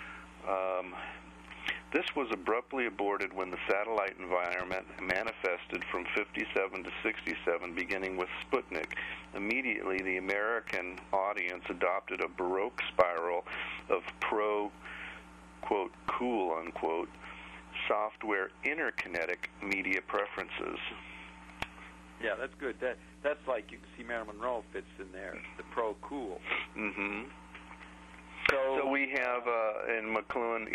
This was abruptly aborted when the satellite environment manifested from 57 to 67, beginning with Sputnik. Immediately, the American audience adopted a Baroque spiral of pro, quote, cool, unquote, software interkinetic media preferences. Yeah, that's good. That's like, you can see Marilyn Monroe fits in there, the pro-cool. Mm-hmm. So we have in McLuhan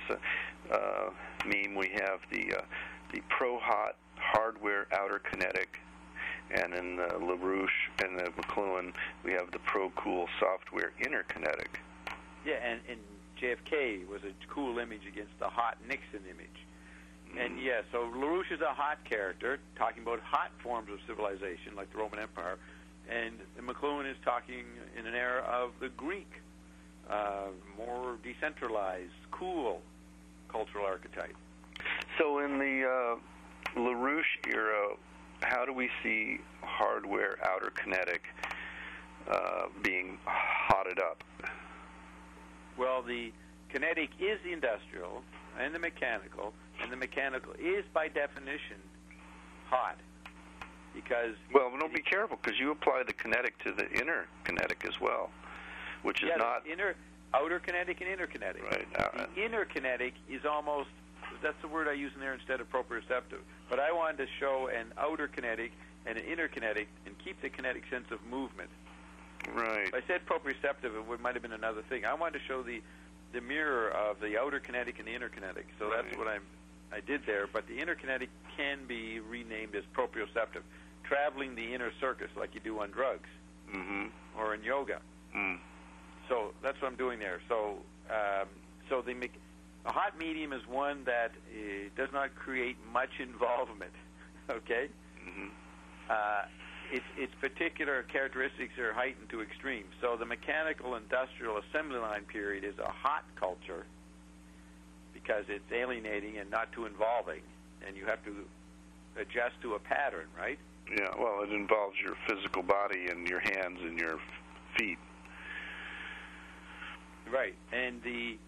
meme, we have the pro-hot hardware outer kinetic, and in the LaRouche and the McLuhan, we have the pro-cool software interkinetic. Yeah, and JFK was a cool image against the hot Nixon image. And yeah, so LaRouche is a hot character, talking about hot forms of civilization, like the Roman Empire, and McLuhan is talking in an era of the Greek, more decentralized, cool cultural archetype. So in the LaRouche era, how do we see hardware outer kinetic being hotted up? Well, the kinetic is the industrial and the mechanical, and the mechanical is by definition hot, because... Well, no, be careful, because you apply the kinetic to the inner kinetic as well, which is not... outer kinetic and inner kinetic. Right. The inner kinetic is almost, that's the word I use in there instead of proprioceptive, but I wanted to show an outer kinetic and an inner kinetic and keep the kinetic sense of movement. Right. If I said proprioceptive, it might have been another thing. I wanted to show the mirror of the outer kinetic and the inner kinetic, so that's what I did there, but the interkinetic can be renamed as proprioceptive, traveling the inner circus like you do on drugs or in yoga. So that's what I'm doing there. So the hot medium is one that does not create much involvement, okay? Its particular characteristics are heightened to extremes. So the mechanical industrial assembly line period is a hot culture, because it's alienating and not too involving, and you have to adjust to a pattern, right? Yeah, well, it involves your physical body and your hands and your feet. Right, and the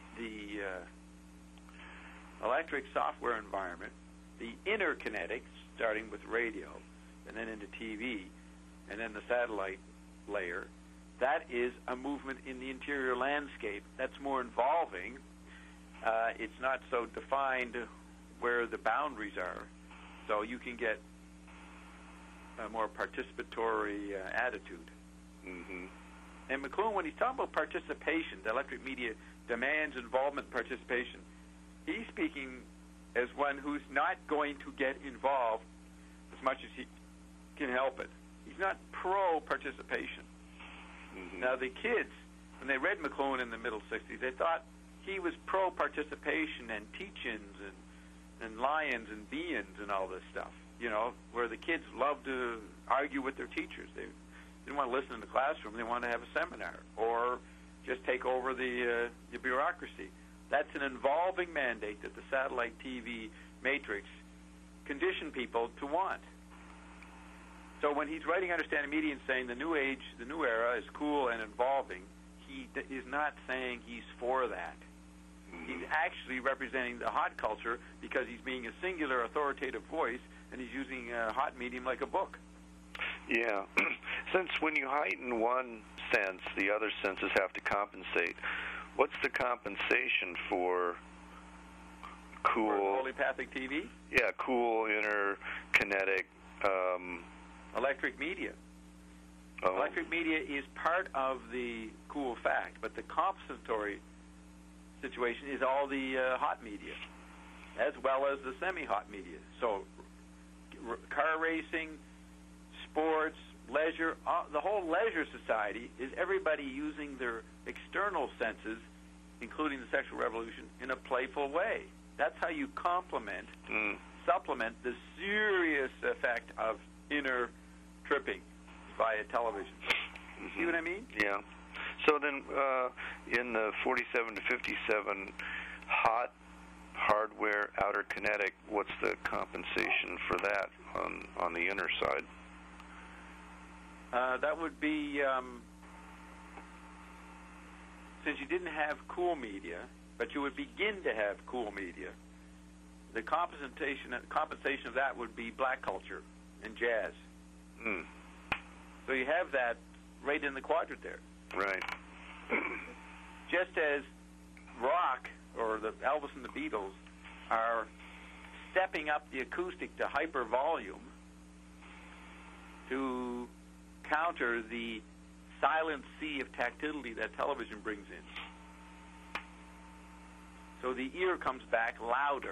electric software environment, the inner kinetics, starting with radio, and then into TV, and then the satellite layer, that is a movement in the interior landscape that's more involving. It's not so defined where the boundaries are, so you can get a more participatory attitude. And McLuhan, when he's talking about participation, the electric media demands involvement, participation, he's speaking as one who's not going to get involved as much as he can help it. He's not pro-participation. Now, the kids, when they read McLuhan in the middle 60s, they thought he was pro-participation and teach-ins and lions and be-ins and all this stuff, you know, where the kids love to argue with their teachers. They didn't want to listen in the classroom. They wanted to have a seminar or just take over the bureaucracy. That's an involving mandate that the satellite TV matrix conditioned people to want. So when he's writing Understanding Media and saying the new age, the new era is cool and involving, he is not saying he's for that. He's actually representing the hot culture because he's being a singular authoritative voice, and he's using a hot medium like a book. Yeah. Since when you heighten one sense, the other senses have to compensate. What's the compensation for cool... For polypathic TV? Yeah, cool, inner, kinetic... electric media. Oh. Electric media is part of the cool fact, but the compensatory situation is all the hot media, as well as the semi-hot media. So car racing, sports, leisure, the whole leisure society is everybody using their external senses, including the sexual revolution, in a playful way. That's how you supplement the serious effect of inner tripping via television. See what I mean? Yeah. So then, in the 47 to 57 hot hardware outer kinetic, what's the compensation for that on the inner side? That would be, since you didn't have cool media, but you would begin to have cool media, the compensation of that would be black culture and jazz. Mm. So you have that right in the quadrant there. Right. Just as rock, or the Elvis and the Beatles, are stepping up the acoustic to hyper volume to counter the silent sea of tactility that television brings in. So the ear comes back louder.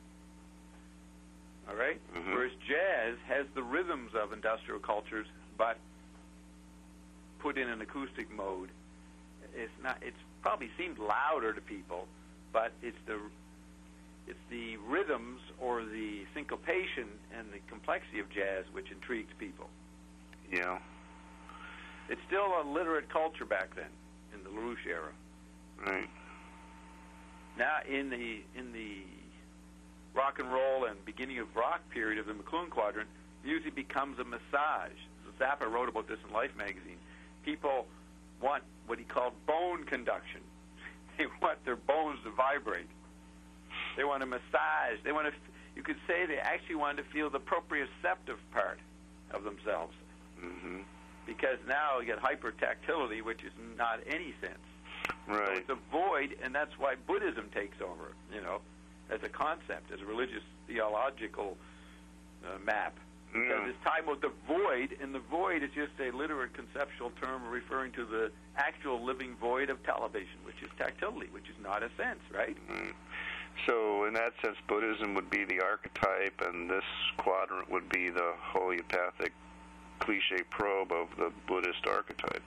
All right? Mm-hmm. Whereas jazz has the rhythms of industrial cultures, but put in an acoustic mode. It's probably seemed louder to people, but it's the rhythms or the syncopation and the complexity of jazz which intrigues people. Yeah. It's still a literate culture back then in the LaRouche era. Right. Now in the rock and roll and beginning of rock period of the McLuhan quadrant, music becomes a massage. Zappa wrote about this in Life magazine. People want what he called bone conduction. They want their bones to vibrate. They want a massage. They want to. You could say they actually want to feel the proprioceptive part of themselves. Mm-hmm. Because now you get hypertactility, which is not any sense. Right. So it's a void, and that's why Buddhism takes over, as a concept, as a religious theological map. Because it's talking about the void, and the void is just a literate conceptual term referring to the actual living void of television, which is tactility, which is not a sense, right? Mm-hmm. So in that sense, Buddhism would be the archetype, and this quadrant would be the homeopathic cliche probe of the Buddhist archetype.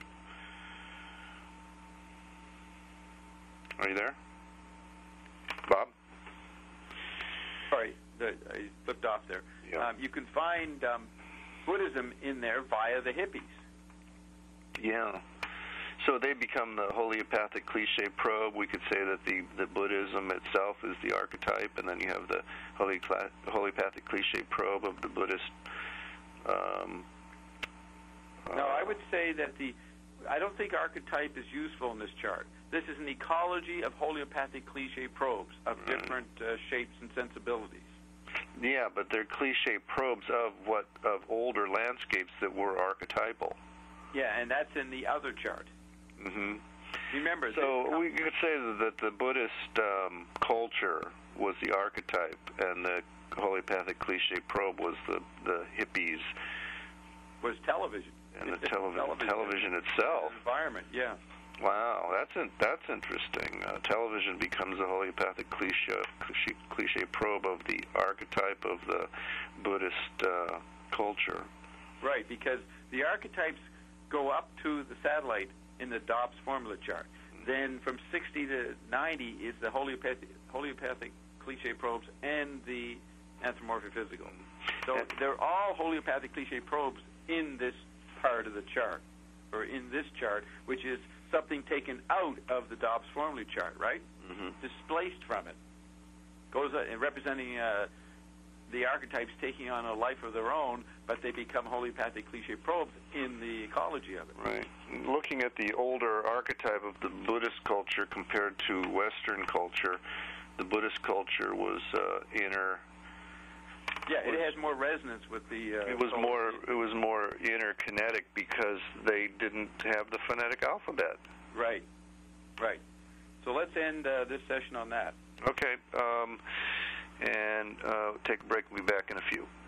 Are you there? Bob? Sorry, I flipped off there. Yeah. You can find Buddhism in there via the hippies. Yeah. So they become the homeopathic cliche probe. We could say that the Buddhism itself is the archetype, and then you have the homeopathic cliche probe of the Buddhist. No, I would say that I don't think archetype is useful in this chart. This is an ecology of homeopathic cliche probes of different shapes and sensibilities. Yeah, but they're cliche probes of older landscapes that were archetypal. Yeah, and that's in the other chart. Mm-hmm. Remember, so we could say that the Buddhist culture was the archetype, and the homeopathic cliche probe was the hippies. Was television. And the television itself. Environment, yeah. Wow, that's interesting. Television becomes a homeopathic cliche probe of the archetype of the Buddhist culture. Right, because the archetypes go up to the satellite in the Dobbs formula chart. Then from 60 to 90 is the homeopathic cliche probes and the anthropomorphic physical. So they're all homeopathic cliche probes in this part of the chart, or in this chart, which is something taken out of the Dobbs formula chart, right? Mm-hmm. Displaced from it. Goes representing the archetypes taking on a life of their own, but they become homeopathic cliche probes in the ecology of it. Right. Looking at the older archetype of the Buddhist culture compared to Western culture, the Buddhist culture was inner. Yeah, it has more resonance with the. It was more interkinetic because they didn't have the phonetic alphabet. Right. So let's end this session on that. Okay, and take a break. We'll be back in a few.